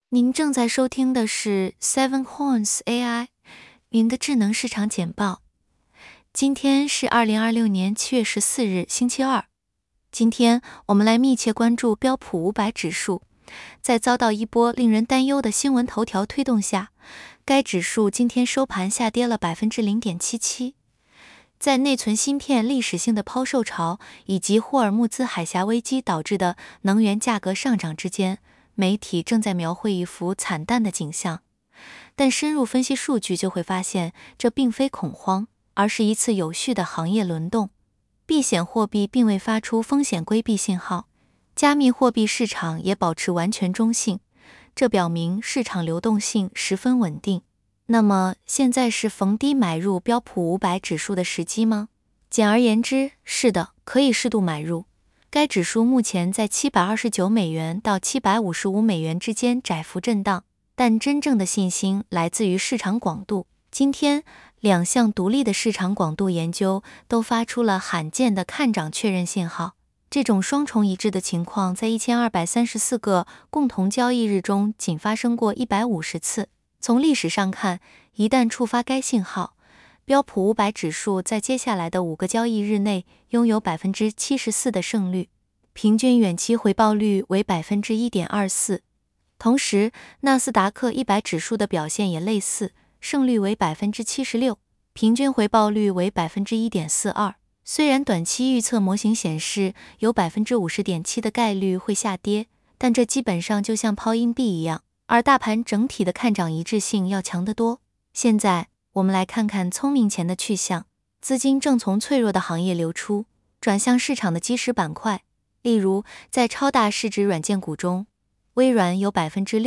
您正在收听的是 Seven Horns AI 云的智能市场简报。今天是2026年7月14日，星期二。今天我们来密切关注标普500指数。在遭到一波令人担忧的新闻头条推动下，该指数今天收盘下跌了 0.77%。在内存芯片历史性的抛售潮以及霍尔木兹海峡危机导致的能源价格上涨之间，媒体正在描绘一幅惨淡的景象。但深入分析数据就会发现，这并非恐慌，而是一次有序的行业轮动。避险货币并未发出风险规避信号，加密货币市场也保持完全中性，这表明市场流动性十分稳定。那么，现在是逢低买入标普500指数的时机吗？简而言之，是的，可以适度买入。该指数目前在729美元到755美元之间窄幅震荡，但真正的信心来自于市场广度。今天，两项独立的市场广度研究都发出了罕见的看涨确认信号。这种双重一致的情况在1234个共同交易日中仅发生过150次。从历史上看，一旦触发该信号，标普500指数在接下来的5个交易日内拥有 74% 的胜率，平均远期回报率为 1.24%。同时，纳斯达克100指数的表现也类似，胜率为 76%， 平均回报率为 1.42%。虽然短期预测模型显示有 50.7% 的概率会下跌，但这基本上就像抛硬币一样，而大盘整体的看涨一致性要强得多。现在我们来看看聪明钱的去向，资金正从脆弱的行业流出，转向市场的基石板块。例如，在超大市值软件股中，微软有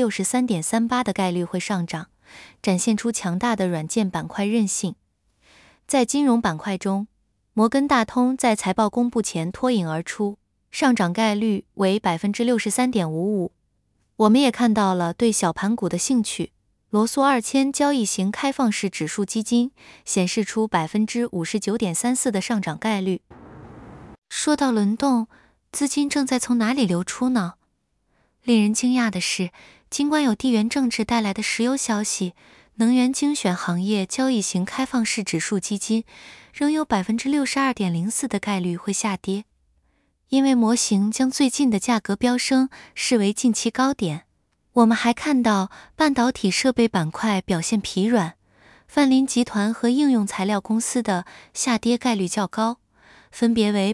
63.38% 的概率会上涨，展现出强大的软件板块韧性。在金融板块中，摩根大通在财报公布前脱颖而出，上涨概率为 63.55%。我们也看到了对小盘股的兴趣，罗素2000交易型开放式指数基金显示出 59.34% 的上涨概率。说到轮动，资金正在从哪里流出呢？令人惊讶的是，尽管有地缘政治带来的石油消息，能源精选行业交易型开放式指数基金仍有 62.04% 的概率会下跌，因为模型将最近的价格飙升视为近期高点。我们还看到半导体设备板块表现疲软，范林集团和应用材料公司的下跌概率较高，分别为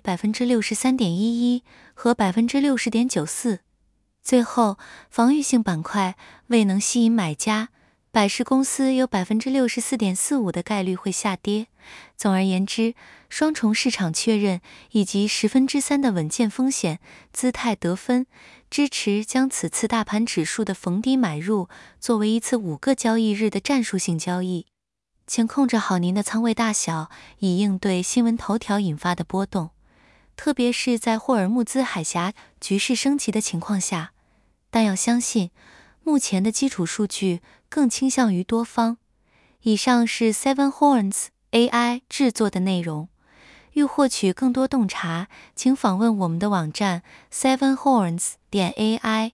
63.11% 和 60.94%。最后，防御性板块未能吸引买家，百事公司有 64.45% 的概率会下跌。总而言之，双重市场确认以及3%的稳健风险姿态得分，支持将此次大盘指数的逢低买入作为一次5个交易日的战术性交易。请控制好您的仓位大小，以应对新闻头条引发的波动，特别是在霍尔木兹海峡局势升级的情况下。但要相信，目前的基础数据更倾向于多方。以上是 Seven Horns AI 制作的内容。欲获取更多洞察，请访问我们的网站 7horns.ai。